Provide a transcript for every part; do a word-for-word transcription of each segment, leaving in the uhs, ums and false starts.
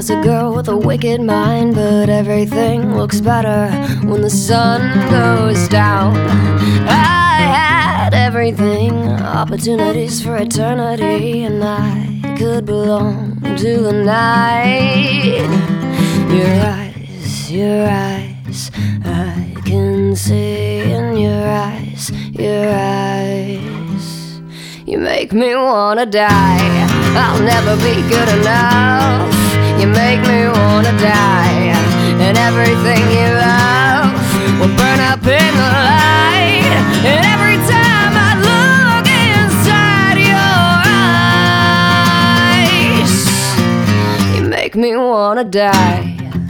was a girl with a wicked mind, but everything looks better when the sun goes down. I had everything, opportunities for eternity, and I could belong to the night. Your eyes, your eyes, I can see in your eyes, your eyes. You make me wanna die. I'll never be good enough. You make me wanna die, and everything you love will burn up in the light. And every time I look inside your eyes, you make me wanna die.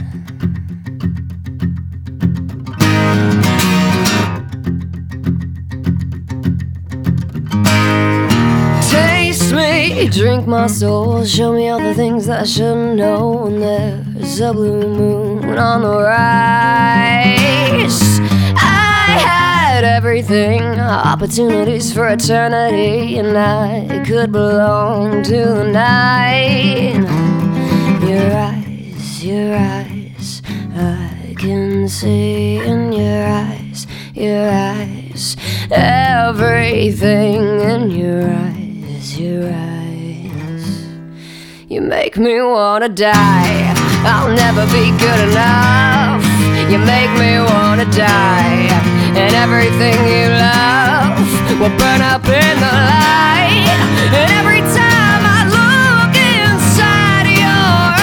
Me, drink my soul, show me all the things that I shouldn't know. And there's a blue moon on the rise. I had everything, opportunities for eternity, and I could belong to the night. Your eyes, your eyes, I can see in your eyes, your eyes, everything in your eyes. Your eyes, you make me wanna die. I'll never be good enough. You make me wanna die, and everything you love will burn up in the light. And every time I look inside your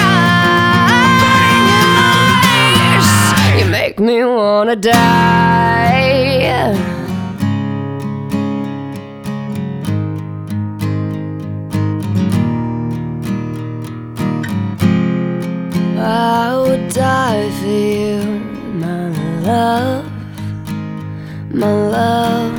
eyes, you make me wanna die. I would die for you, my love, my love.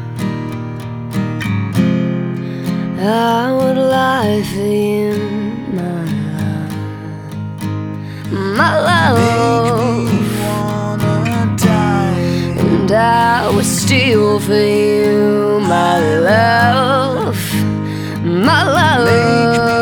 I would lie for you, my love, my love. Make me wanna die, and I would steal for you, my love, my love. Make me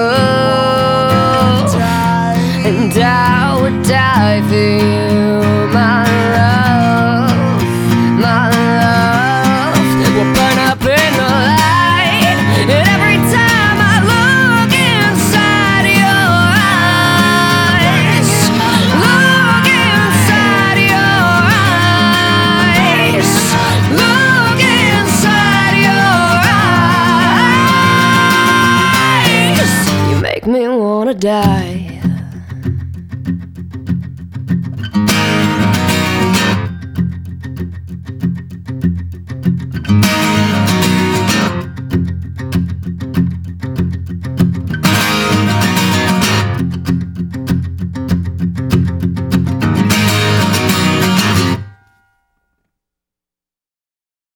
And I would die for you, my love, my love. Will burn up in the light. And every time I look inside your eyes, look inside your eyes, look inside your eyes, you make me wanna die.